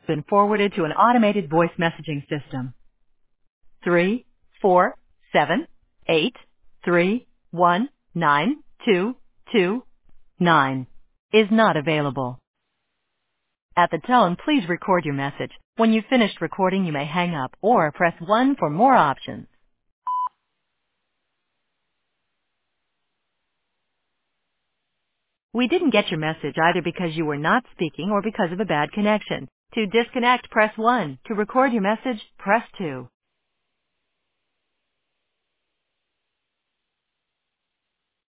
been forwarded to an automated voice messaging system. 34783192229 is not available. At the tone, please record your message. When you've finished recording, you may hang up or press 1 for more options. We didn't get your message either because you were not speaking or because of a bad connection. To disconnect, press 1. To record your message, press 2.